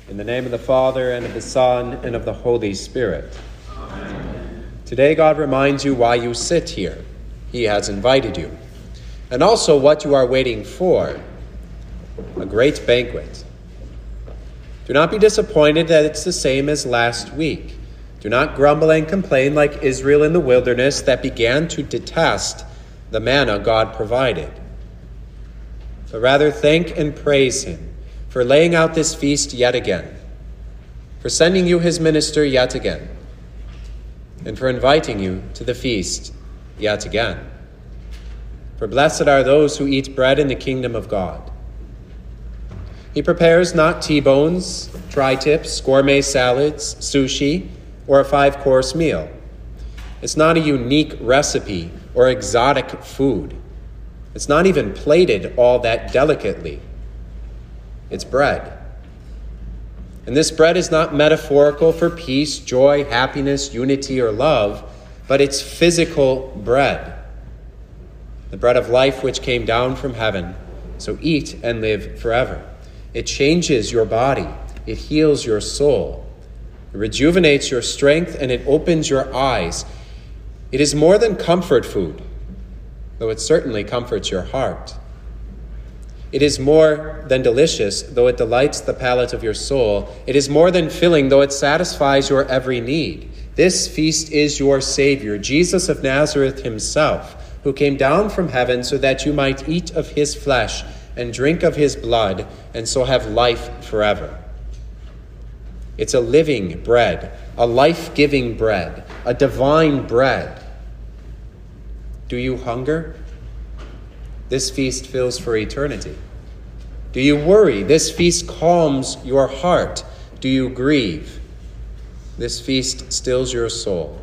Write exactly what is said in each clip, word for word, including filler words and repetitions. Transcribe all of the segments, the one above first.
In the name of the Father, and of the Son, and of the Holy Spirit. Amen. Today God reminds you why you sit here. He has invited you. And also what you are waiting for. A great banquet. Do not be disappointed that it's the same as last week. Do not grumble and complain like Israel in the wilderness that began to detest the manna God provided. But rather thank and praise him for laying out this feast yet again, for sending you his minister yet again, and for inviting you to the feast yet again. For blessed are those who eat bread in the kingdom of God. He prepares not T-bones, tri-tips, gourmet salads, sushi, or a five-course meal. It's not a unique recipe or exotic food. It's not even plated all that delicately. It's bread. And this bread is not metaphorical for peace, joy, happiness, unity, or love, but it's physical bread. The bread of life which came down from heaven. So eat and live forever. It changes your body. It heals your soul. It rejuvenates your strength and it opens your eyes. It is more than comfort food, though it certainly comforts your heart. It is more than delicious, though it delights the palate of your soul. It is more than filling, though it satisfies your every need. This feast is your Savior, Jesus of Nazareth himself, who came down from heaven so that you might eat of his flesh and drink of his blood, and so have life forever. It's a living bread, a life-giving bread, a divine bread. Do you hunger? This feast fills for eternity. Do you worry? This feast calms your heart. Do you grieve? This feast stills your soul.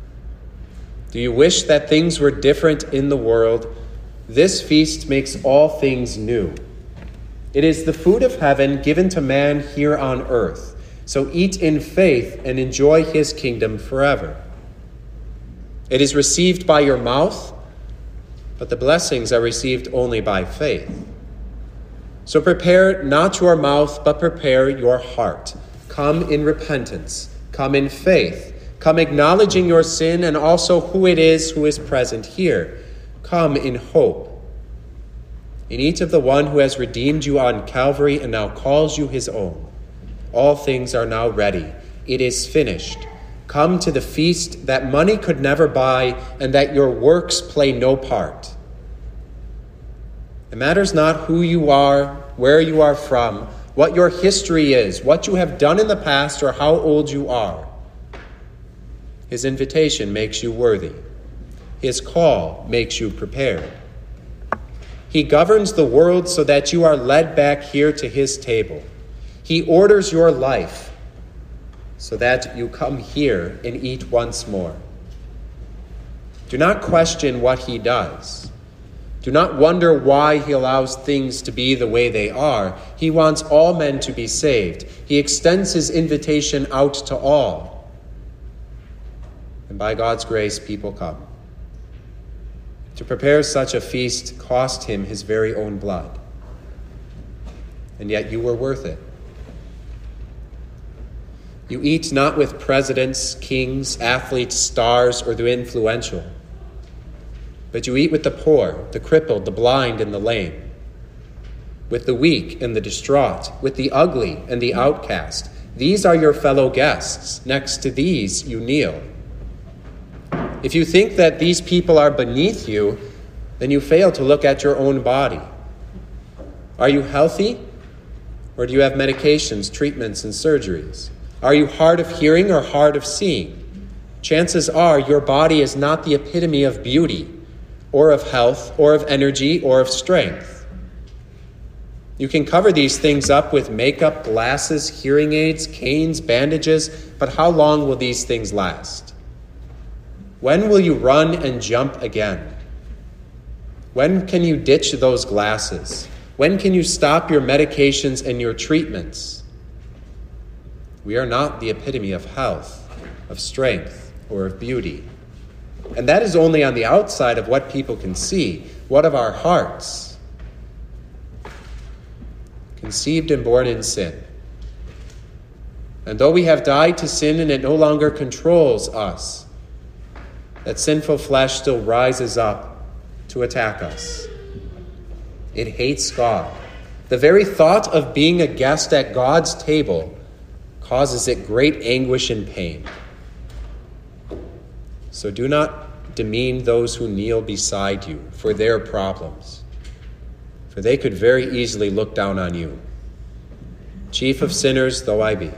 Do you wish that things were different in the world? This feast makes all things new. It is the food of heaven given to man here on earth. So eat in faith and enjoy his kingdom forever. It is received by your mouth, but the blessings are received only by faith. So prepare not your mouth, but prepare your heart. Come in repentance. Come in faith. Come acknowledging your sin and also who it is who is present here. Come in hope. In each of the one who has redeemed you on Calvary and now calls you his own. All things are now ready. It is finished. Come to the feast that money could never buy and that your works play no part. It matters not who you are, where you are from, what your history is, what you have done in the past, or how old you are. His invitation makes you worthy. His call makes you prepared. He governs the world so that you are led back here to his table. He orders your life so that you come here and eat once more. Do not question what he does. Do not wonder why he allows things to be the way they are. He wants all men to be saved. He extends his invitation out to all. And by God's grace, people come. To prepare such a feast cost him his very own blood. And yet you were worth it. You eat not with presidents, kings, athletes, stars, or the influential, but you eat with the poor, the crippled, the blind, and the lame, with the weak and the distraught, with the ugly and the outcast. These are your fellow guests. Next to these you kneel. If you think that these people are beneath you, then you fail to look at your own body. Are you healthy? Or do you have medications, treatments, and surgeries? Are you hard of hearing or hard of seeing? Chances are your body is not the epitome of beauty, or of health, or of energy, or of strength. You can cover these things up with makeup, glasses, hearing aids, canes, bandages, but how long will these things last? When will you run and jump again? When can you ditch those glasses? When can you stop your medications and your treatments? We are not the epitome of health, of strength, or of beauty. And that is only on the outside of what people can see. What of our hearts? Conceived and born in sin, And though we have died to sin and it no longer controls us, that sinful flesh still rises up to attack us. It hates God. The very thought of being a guest at God's table causes it great anguish and pain. So do not demean those who kneel beside you for their problems, for they could very easily look down on you, chief of sinners though I be.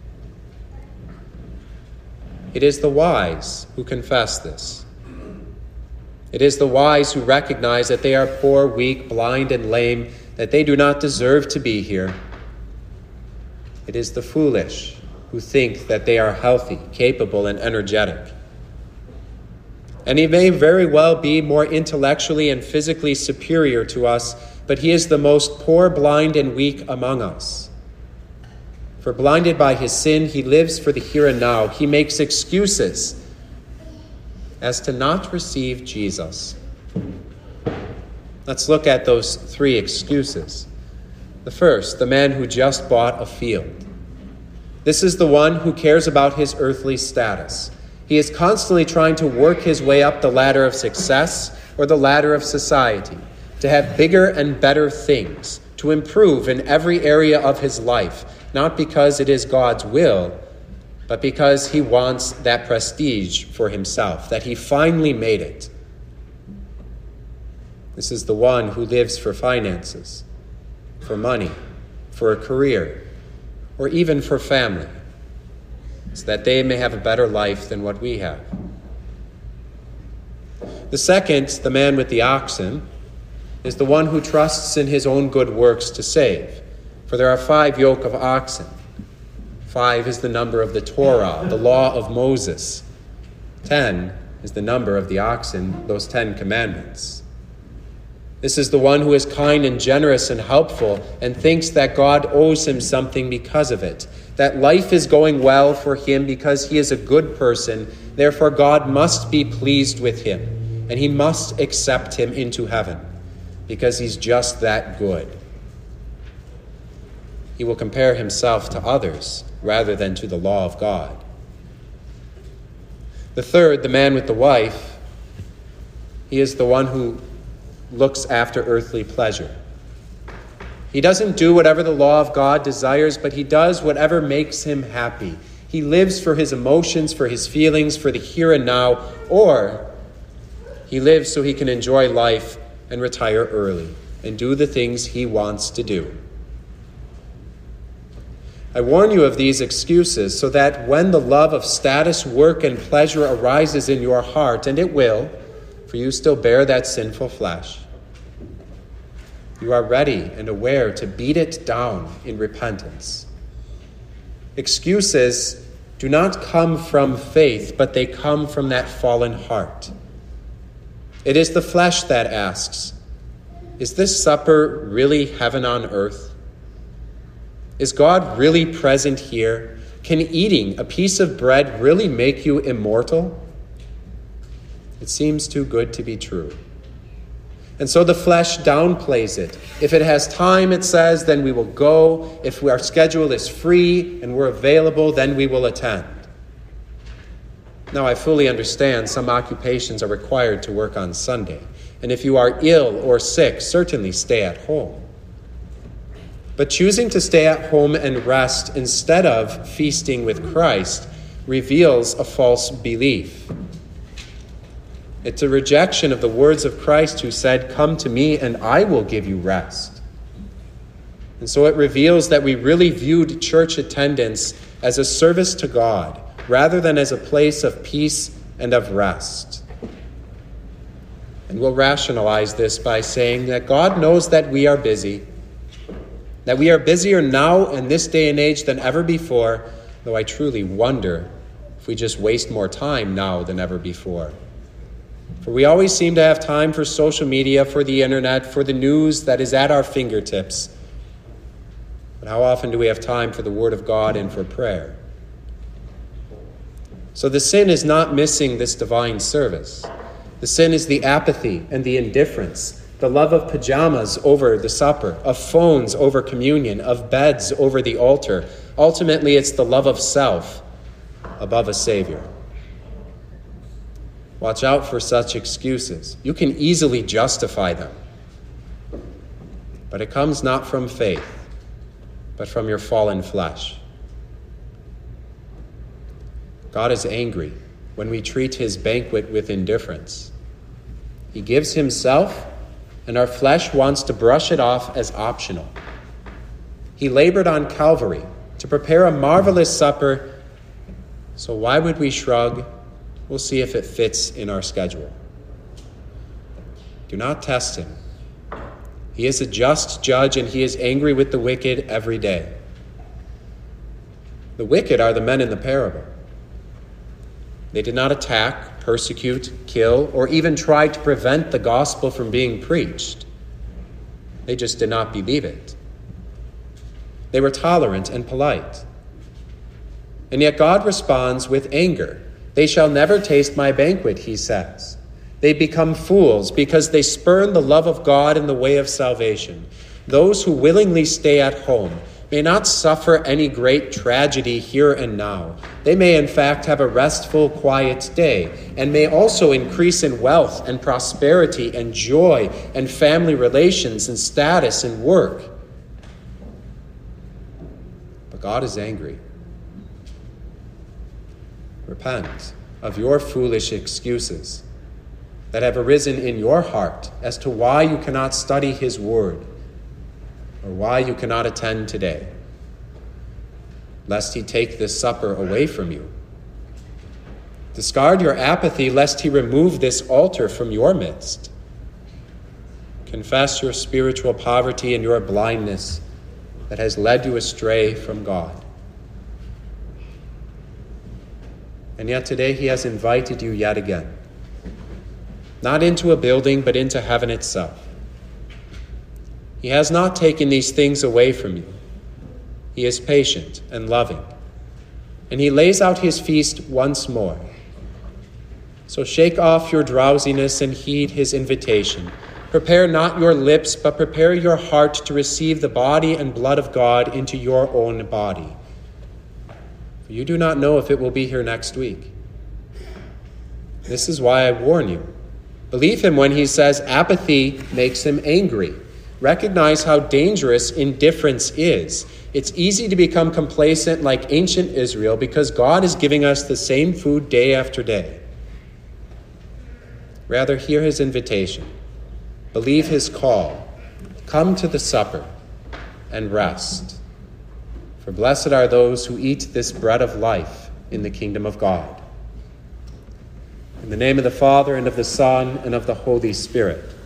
It is the wise who confess this. It is the wise who recognize that they are poor, weak, blind, and lame, that they do not deserve to be here. It is the foolish who think that they are healthy, capable, and energetic. And he may very well be more intellectually and physically superior to us, but he is the most poor, blind, and weak among us. For blinded by his sin, he lives for the here and now. He makes excuses as to not receive Jesus. Let's look at those three excuses. The first, the man who just bought a field. This is the one who cares about his earthly status. He is constantly trying to work his way up the ladder of success or the ladder of society, to have bigger and better things, to improve in every area of his life, not because it is God's will, but because he wants that prestige for himself, that he finally made it. This is the one who lives for finances, for money, for a career, or even for family, so that they may have a better life than what we have. The second, the man with the oxen, is the one who trusts in his own good works to save. For there are five yoke of oxen. Five is the number of the Torah, the law of Moses. Ten is the number of the oxen, those Ten Commandments. This is the one who is kind and generous and helpful and thinks that God owes him something because of it, that life is going well for him because he is a good person. Therefore, God must be pleased with him, and he must accept him into heaven because he's just that good. He will compare himself to others rather than to the law of God. The third, the man with the wife, he is the one who looks after earthly pleasure. He doesn't do whatever the law of God desires, but he does whatever makes him happy. He lives for his emotions, for his feelings, for the here and now, or he lives so he can enjoy life and retire early and do the things he wants to do. I warn you of these excuses so that when the love of status, work, and pleasure arises in your heart, and it will, for you still bear that sinful flesh, you are ready and aware to beat it down in repentance. Excuses do not come from faith, but they come from that fallen heart. It is the flesh that asks, is this supper really heaven on earth? Is God really present here? Can eating a piece of bread really make you immortal? It seems too good to be true. And so the flesh downplays it. If it has time, it says, then we will go. If our schedule is free and we're available, then we will attend. Now, I fully understand some occupations are required to work on Sunday. And if you are ill or sick, certainly stay at home. But choosing to stay at home and rest instead of feasting with Christ reveals a false belief. It's a rejection of the words of Christ who said, "Come to me and I will give you rest." And so it reveals that we really viewed church attendance as a service to God rather than as a place of peace and of rest. And we'll rationalize this by saying that God knows that we are busy, that we are busier now in this day and age than ever before, though I truly wonder if we just waste more time now than ever before. For we always seem to have time for social media, for the internet, for the news that is at our fingertips. But how often do we have time for the Word of God and for prayer? So the sin is not missing this divine service. The sin is the apathy and the indifference, the love of pajamas over the supper, of phones over communion, of beds over the altar. Ultimately, it's the love of self above a Savior. Watch out for such excuses. You can easily justify them. But it comes not from faith, but from your fallen flesh. God is angry when we treat his banquet with indifference. He gives himself, and our flesh wants to brush it off as optional. He labored on Calvary to prepare a marvelous supper, so why would we shrug? We'll see if it fits in our schedule. Do not test him. He is a just judge, and he is angry with the wicked every day. The wicked are the men in the parable. They did not attack, persecute, kill, or even try to prevent the gospel from being preached. They just did not believe it. They were tolerant and polite. And yet God responds with anger. They shall never taste my banquet, he says. They become fools because they spurn the love of God in the way of salvation. Those who willingly stay at home may not suffer any great tragedy here and now. They may in fact have a restful, quiet day, and may also increase in wealth and prosperity and joy and family relations and status and work. But God is angry. Repent of your foolish excuses that have arisen in your heart as to why you cannot study his word, or why you cannot attend today, lest he take this supper away from you. Discard your apathy, lest he remove this altar from your midst. Confess your spiritual poverty and your blindness that has led you astray from God. And yet today he has invited you yet again, not into a building, but into heaven itself. He has not taken these things away from you. He is patient and loving, and he lays out his feast once more. So shake off your drowsiness and heed his invitation. Prepare not your lips, but prepare your heart to receive the body and blood of God into your own body. For you do not know if it will be here next week. This is why I warn you. Believe him when he says apathy makes him angry. Recognize how dangerous indifference is. It's easy to become complacent like ancient Israel because God is giving us the same food day after day. Rather, hear his invitation. Believe his call. Come to the supper and rest. For blessed are those who eat this bread of life in the kingdom of God. In the name of the Father, and of the Son, and of the Holy Spirit.